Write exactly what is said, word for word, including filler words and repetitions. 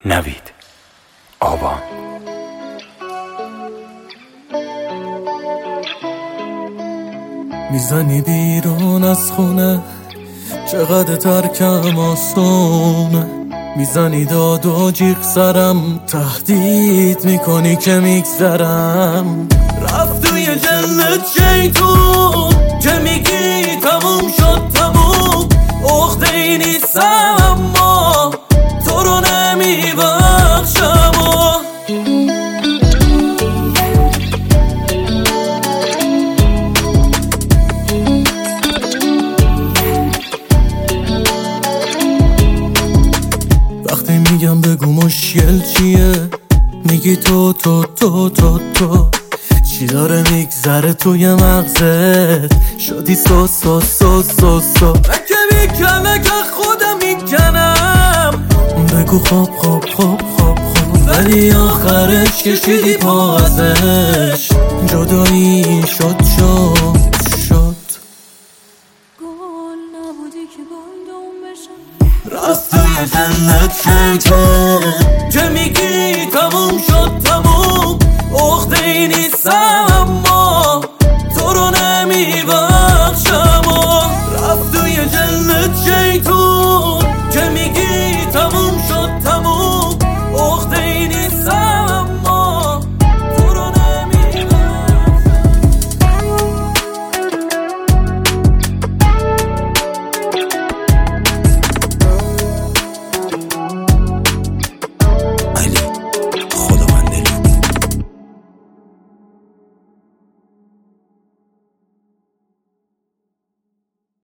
نوید آبان. میزنی بیرون از خونه، چقدر ترکم آسونه. میزنی داد و جیغ سرم، تهدید میکنی که میگذرم. رفت توی جلد شیطون که میگی تموم شد تموم. عقده ای نیستم اما تو رو نمیبخشم. وقتی میگم بگو مشکل چیه، میگی تو تو تو تو تو. چی داره میگذره توی مغزت؟ شدی سو سو سو سو سو. اگه میکنه که خودم میکنم. بگو خوب خوب خوب خوب خوب، ولی آخرش کشیدی پا ازش. جدایی شد شد شد. گل نبودی که گلدون بشم. رفت توی دلت شیطون که میگی تموم شد تموم. عقده ای نیستم